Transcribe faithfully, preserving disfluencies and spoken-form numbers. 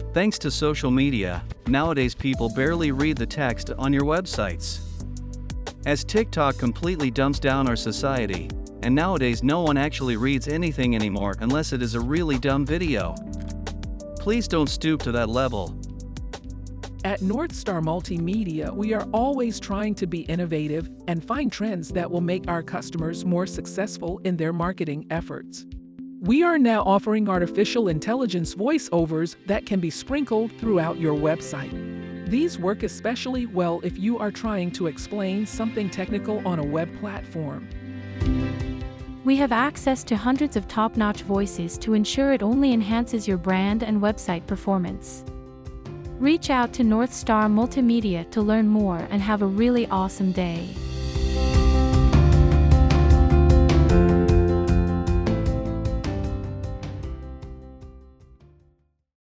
Thanks to social media, nowadays people barely read the text on your websites. As TikTok completely dumps down our society, and nowadays no one actually reads anything anymore unless it is a really dumb video. Please don't stoop to that level. At Northstar Multimedia, we are always trying to be innovative and find trends that will make our customers more successful in their marketing efforts. We are now offering artificial intelligence voiceovers that can be sprinkled throughout your website. These work especially well if you are trying to explain something technical on a web platform. We have access to hundreds of top-notch voices to ensure it only enhances your brand and website performance. Reach out to Northstar Multimedia to learn more and have a really awesome day.